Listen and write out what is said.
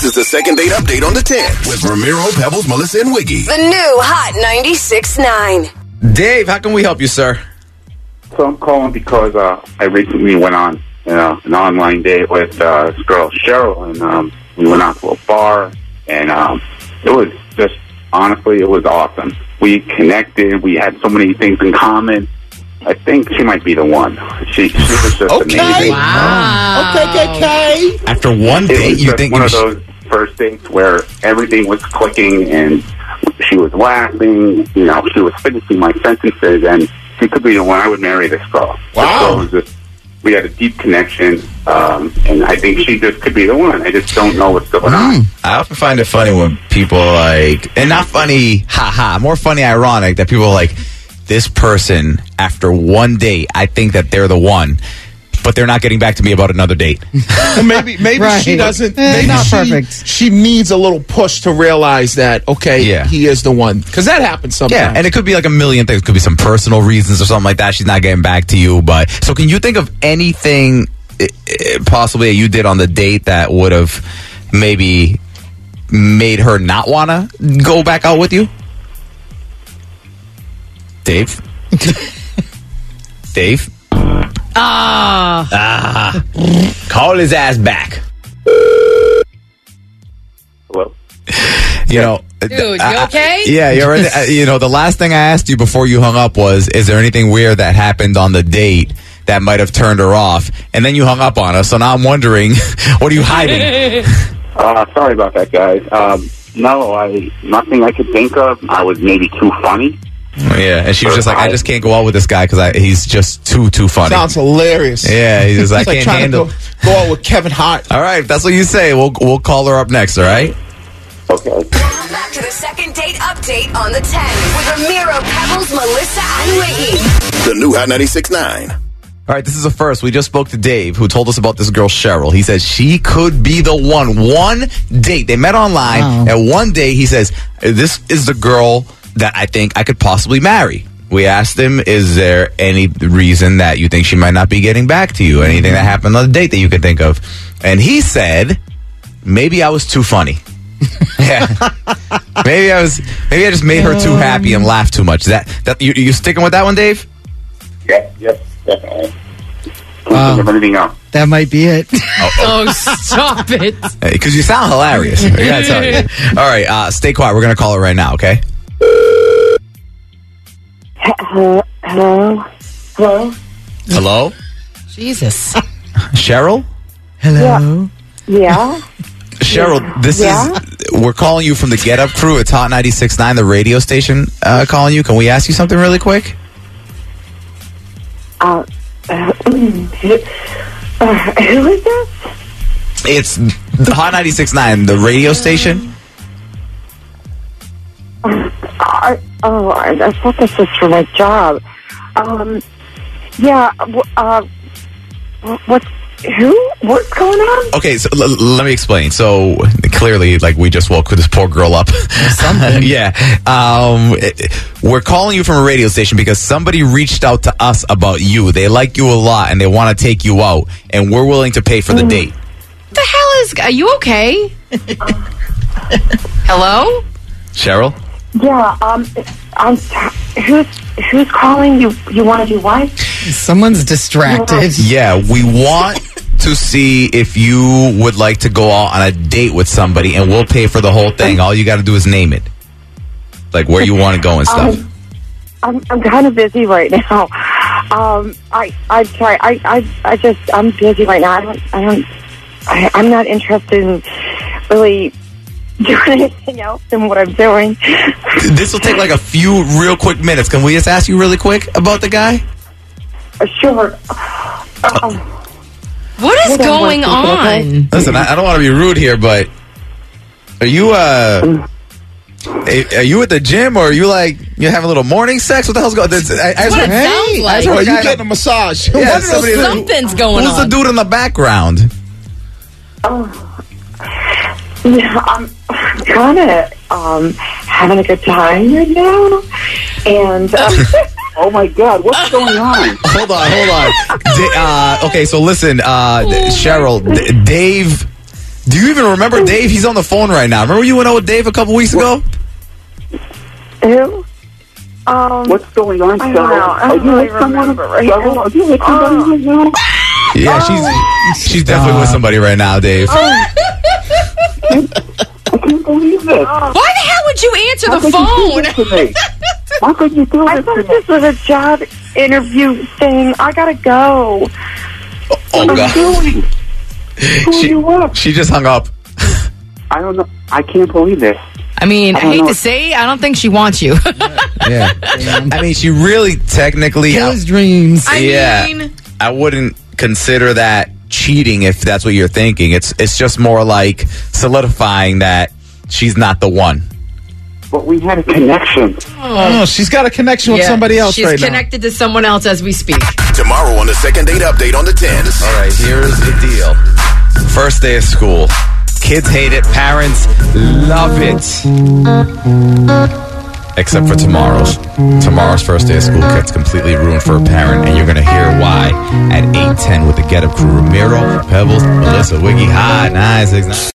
is the second date update on the 10 with Ramiro, Pebbles, Melissa, and Wiggy. The new Hot 96.9. Dave, how can we help you, sir? So I'm calling because I recently went on an online date with this girl, Cheryl, and we went out to a bar, and it was just, honestly, it was awesome. We connected. We had so many things in common. I think she might be the one. She was just amazing. Wow. Okay. After one date, was you just think one of those first dates where everything was clicking and she was laughing. You know, she was finishing my sentences, and she could be the one. I would marry this girl. Wow. So it was just, we had a deep connection, and I think she just could be the one. I just don't know what's going on. I often find it funny when people like, and not funny, more funny, ironic, that people are like, this person, after one date, I think that they're the one, but they're not getting back to me about another date. Well, maybe Right. she doesn't. Eh, Maybe not perfect. She needs a little push to realize that, okay, Yeah. he is the one. Because that happens sometimes. Yeah, and it could be like a million things. It could be some personal reasons or something like that. She's not getting back to you. But so, can you think of anything possibly that you did on the date that would have maybe made her not want to go back out with you? Dave? Dave? Call his ass back. Hello? You know, Dude, you okay? Yeah, you're right. You know, the last thing I asked you before you hung up was, is there anything weird that happened on the date that might have turned her off? And then you hung up on us. So now I'm wondering, what are you hiding? Sorry about that, guys. No, nothing I could think of. I was maybe too funny. Yeah, and she was just like, I just can't go out with this guy because he's just too funny. Sounds hilarious. Yeah, he's just, I It's like can't trying handle. to go out with Kevin Hart. All right, if that's what you say. We'll call her up next. All right. Okay. Welcome back to the second date update on the 10 with Ramiro, Pebbles, Melissa, and Wiggy. The new Hot 96.9. All right, this is a first. We just spoke to Dave, who told us about this girl, Cheryl. He says she could be the one. One date. They met online, and one day he says, this is the girl that I think I could possibly marry. We asked him, is there any reason that you think she might not be getting back to you? Anything that happened on the date that you could think of? And he said, maybe I was too funny. Yeah. Maybe I just made her too happy and laughed too much. That you sticking with that one, Dave? Yes, definitely. Wow. Think of anything else. That might be it. Oh, stop it. Because you sound hilarious. I gotta tell you. All right, stay quiet. We're gonna call her right now, okay? Hello? Hello? Jesus. Cheryl? Hello. Yeah? Cheryl, this is, we're calling you from the Get Up crew. It's Hot 96.9, the radio station, calling you. Can we ask you something really quick? Who is this? It's the Hot 96.9, the radio station. I thought this was for my job. What's going on? Okay, so let me explain. So clearly, like, we just woke this poor girl up. Yeah. We're calling you from a radio station because somebody reached out to us about you. They like you a lot and they want to take you out, and we're willing to pay for the date. The hell is... Are you okay? Hello? Cheryl? Yeah, who's calling? You want to do what? Someone's distracted. Yeah, we want to see if you would like to go out on a date with somebody, and we'll pay for the whole thing. All you got to do is name it, like where you want to go and stuff. I'm kind of busy right now. I'm busy right now. I'm not interested in really doing anything else than what I'm doing. This will take like a few real quick minutes. Can we just ask you really quick about the guy? Sure. What is going okay? on? Listen, I don't want to be rude here, but are you at the gym, or are you like you having a little morning sex? What the hell's going on? What it sounds like. Are you getting a massage? Yeah, Something's going who's on. the dude in the background? Yeah, I'm kind of having a good time right now, and Oh my God, what's going on? Hold on. Okay, so listen, Cheryl, Do you even remember Dave? He's on the phone right now. Remember you went out with Dave a couple weeks ago? Who? What's going on, I Cheryl? don't know. I Are don't you really with someone? remember right Cheryl, now. are you with somebody right now? Yeah, she's definitely with somebody right now, Dave. I can't believe this. Why the hell would you answer How the could you do phone? this to me? How could you do I this thought to me? this was a job interview thing. I gotta go. Oh, What are God. you doing? Who are you with? She just hung up. I don't know. I can't believe this. I mean, I I don't hate know. to say, I don't think she wants you. Yeah. I mean, she really technically... Kill his dreams. Yeah. I mean, I wouldn't consider that cheating if that's what you're thinking. It's just more like solidifying that she's not the one. But we had a connection. Oh, she's got a connection with yeah, somebody else she's right connected to someone else as we speak. Tomorrow on the second date update on the 10s. All right, here's the deal. First day of school. Kids hate it. Parents love it. Except for tomorrow's. Tomorrow's first day of school gets completely ruined for a parent, and you're going to hear why at 8:10 with the Get Up Crew. Ramiro, Pebbles, Melissa, Wiggy, Hot, 969.